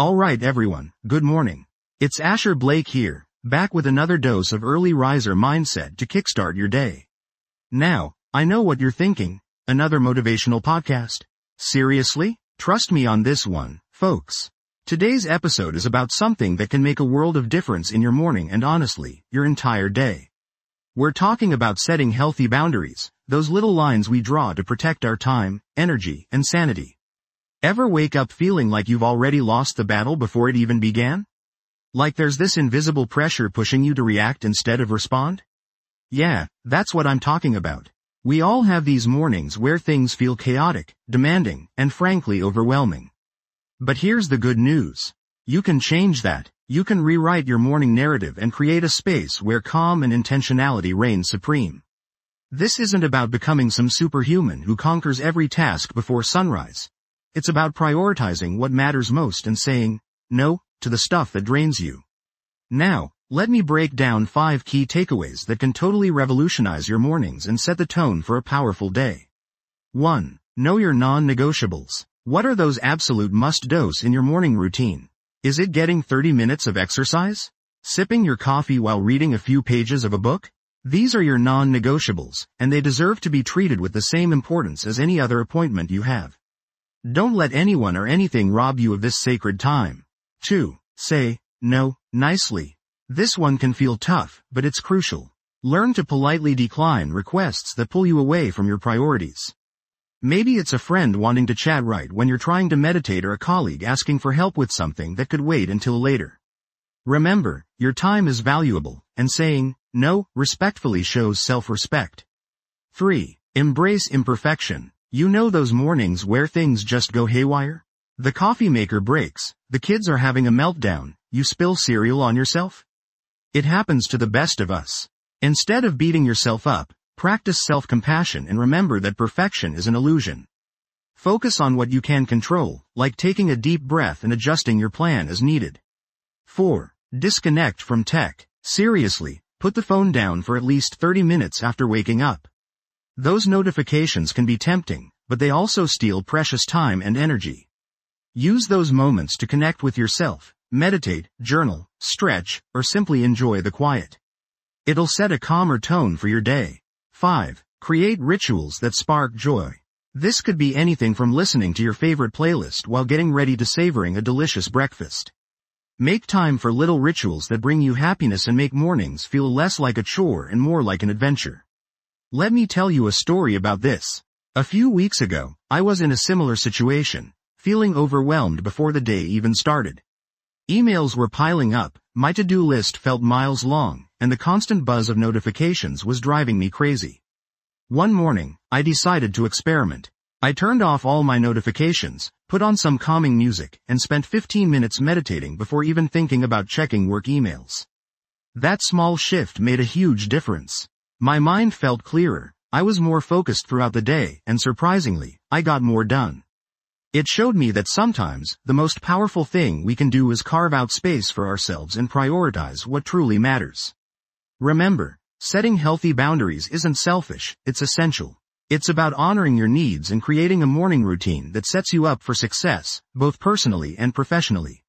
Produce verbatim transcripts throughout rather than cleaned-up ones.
Alright everyone, good morning. It's Asher Blake here, back with another dose of early riser mindset to kickstart your day. Now, I know what you're thinking, another motivational podcast? Seriously? Trust me on this one, folks. Today's episode is about something that can make a world of difference in your morning and honestly, your entire day. We're talking about setting healthy boundaries, those little lines we draw to protect our time, energy, and sanity. Ever wake up feeling like you've already lost the battle before it even began? Like there's this invisible pressure pushing you to react instead of respond? Yeah, that's what I'm talking about. We all have these mornings where things feel chaotic, demanding, and frankly overwhelming. But here's the good news. You can change that. You can rewrite your morning narrative and create a space where calm and intentionality reign supreme. This isn't about becoming some superhuman who conquers every task before sunrise. It's about prioritizing what matters most and saying no to the stuff that drains you. Now, let me break down five key takeaways that can totally revolutionize your mornings and set the tone for a powerful day. one. Know your non-negotiables. What are those absolute must-dos in your morning routine? Is it getting thirty minutes of exercise? Sipping your coffee while reading a few pages of a book? These are your non-negotiables, and they deserve to be treated with the same importance as any other appointment you have. Don't let anyone or anything rob you of this sacred time. two. Say no nicely. This one can feel tough, but it's crucial. Learn to politely decline requests that pull you away from your priorities. Maybe it's a friend wanting to chat right when you're trying to meditate or a colleague asking for help with something that could wait until later. Remember, your time is valuable, and saying no respectfully shows self-respect. three. Embrace imperfection. You know those mornings where things just go haywire? The coffee maker breaks, the kids are having a meltdown, you spill cereal on yourself? It happens to the best of us. Instead of beating yourself up, practice self-compassion and remember that perfection is an illusion. Focus on what you can control, like taking a deep breath and adjusting your plan as needed. four. Disconnect from tech. Seriously, put the phone down for at least thirty minutes after waking up. Those notifications can be tempting, but they also steal precious time and energy. Use those moments to connect with yourself, meditate, journal, stretch, or simply enjoy the quiet. It'll set a calmer tone for your day. five. Create rituals that spark joy. This could be anything from listening to your favorite playlist while getting ready to savoring a delicious breakfast. Make time for little rituals that bring you happiness and make mornings feel less like a chore and more like an adventure. Let me tell you a story about this. A few weeks ago, I was in a similar situation, feeling overwhelmed before the day even started. Emails were piling up, my to-do list felt miles long, and the constant buzz of notifications was driving me crazy. One morning, I decided to experiment. I turned off all my notifications, put on some calming music, and spent fifteen minutes meditating before even thinking about checking work emails. That small shift made a huge difference. My mind felt clearer, I was more focused throughout the day, and surprisingly, I got more done. It showed me that sometimes, the most powerful thing we can do is carve out space for ourselves and prioritize what truly matters. Remember, setting healthy boundaries isn't selfish, it's essential. It's about honoring your needs and creating a morning routine that sets you up for success, both personally and professionally.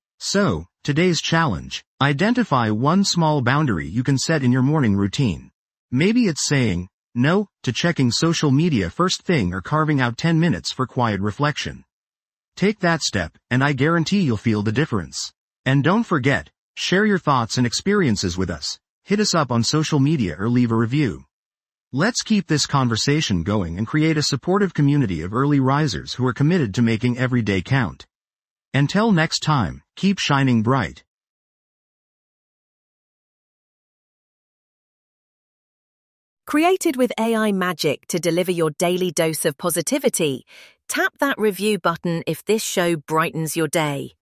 So, today's challenge, identify one small boundary you can set in your morning routine. Maybe it's saying no to checking social media first thing or carving out ten minutes for quiet reflection. Take that step, and I guarantee you'll feel the difference. And don't forget, share your thoughts and experiences with us. Hit us up on social media or leave a review. Let's keep this conversation going and create a supportive community of early risers who are committed to making every day count. Until next time, keep shining bright. Created with A I magic to deliver your daily dose of positivity, tap that review button if this show brightens your day.